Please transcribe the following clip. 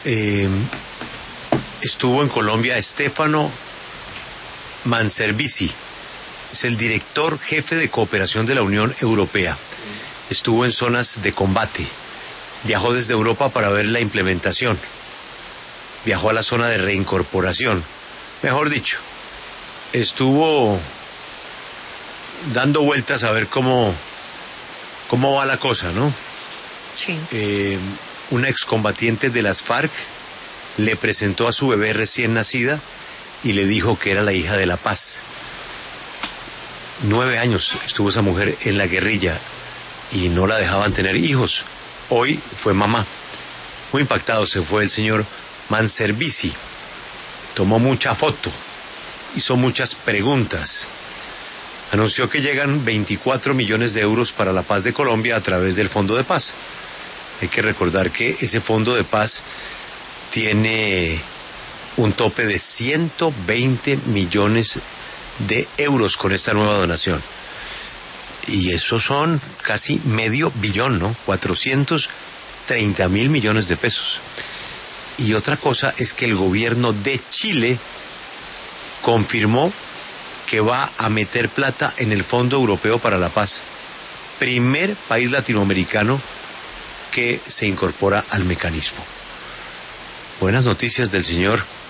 eh, estuvo en Colombia Stefano Manservisi, es el director jefe de cooperación de la Unión Europea. Estuvo en zonas de combate, viajó desde Europa para ver la implementación, viajó a la zona de reincorporación, mejor dicho, estuvo dando vueltas a ver cómo va la cosa, ¿no? Sí. Una excombatiente de las FARC le presentó a su bebé recién nacida y le dijo que era la hija de la paz. 9 años estuvo esa mujer en la guerrilla y no la dejaban tener hijos. Hoy fue mamá. Muy impactado se fue el señor Manservisi. Tomó mucha foto, hizo muchas preguntas. Anunció que llegan 24 millones de euros para la paz de Colombia a través del Fondo de Paz. Hay que recordar que ese Fondo de Paz tiene un tope de 120 millones de euros con esta nueva donación. Y eso son casi medio billón, ¿no? 430.000 millones de pesos. Y otra cosa es que el gobierno de Chile confirmó que va a meter plata en el Fondo Europeo para la Paz. Primer país latinoamericano que se incorpora al mecanismo. Buenas noticias del señor